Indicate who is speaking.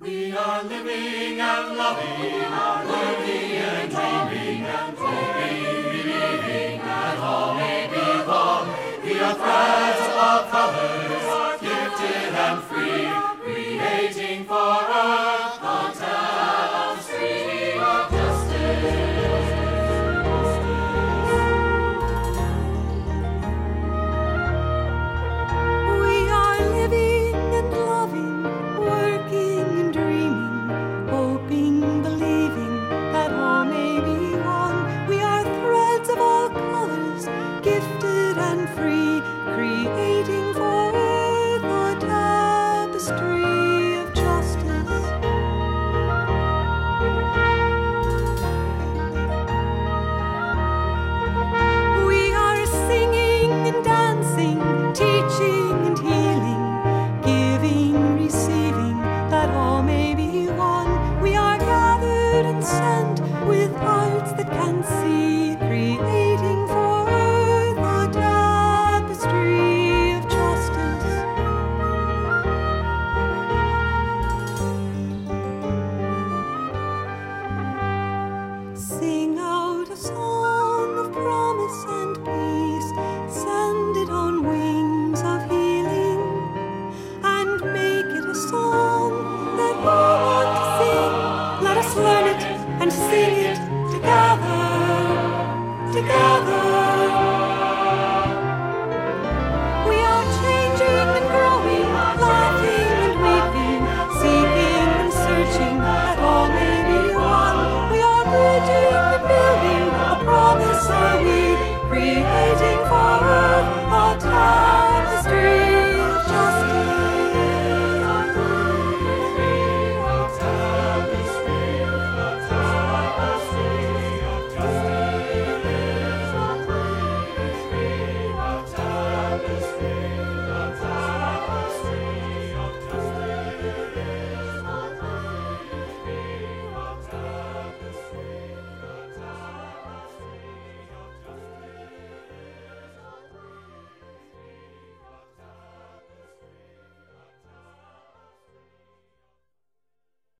Speaker 1: We are living and loving, working and dreaming and hoping, believing that all may be well. We are threads of colors, gifted and free, creating for